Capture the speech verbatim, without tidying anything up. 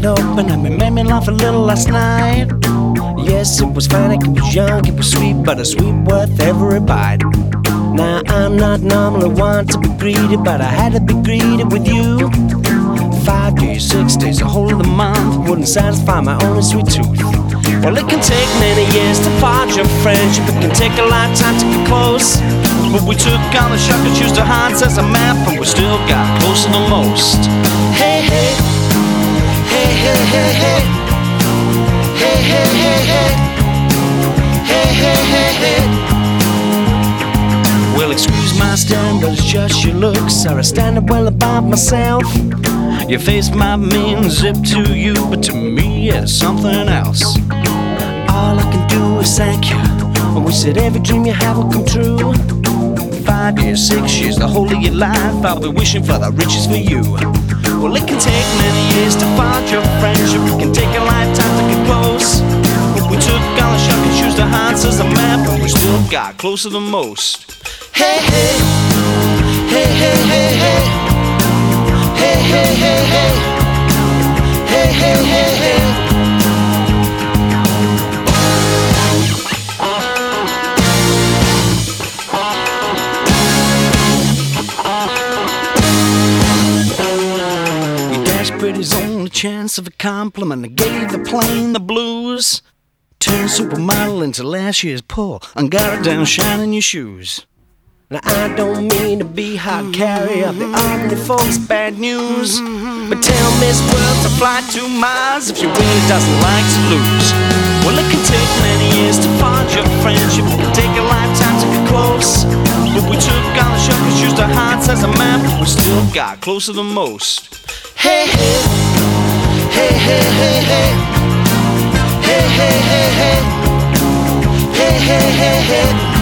wide open and it made me laugh a little last night. Yes, it was fine, it was young, it was sweet, but a sweet worth every bite. Now I'm not normally one to be greedy, but I had to be greedy with you. Five days, six days, a whole of the month wouldn't satisfy my only sweet tooth. Well, it can take many years to forge a friendship, it can take a lifetime to get close. But we took on the shock and choose the hearts as a map, and we still got closer than most. Hey, hey, hey, hey, hey, hey, hey, hey, hey, hey, hey, hey, hey, hey. Well, excuse my staring, but it's just your looks. Are I standing well above myself? Your face might mean zip to you, but to me it's something else. All I can do is thank you. And we said every dream you have will come true. Five years, six years, the whole of your life I'll be wishing for the riches for you. Well, it can take many years to find your friendship, it can take a lifetime to get close. But we took all the shock and choose the hearts as a map, and we still got closer than most. Hey, hey, hey, hey, hey, hey, hey, hey, hey, hey, hey, hey, hey, hey. His only chance of a compliment, I gave the plane the blues. Turned supermodel into last year's pull, and got it down shining your shoes. Now I don't mean to be hard carrier of the ordinary folks' bad news, but tell Miss World to fly to Mars if she really doesn't like to lose. Well, it can take many years to forge your friendship, it can take a lifetime to get close. But we took on the show and used our hearts as a map, but we still got closer than most. Hey, hey, hey, hey, hey, hey, hey, hey, hey, hey, hey, hey, hey, hey.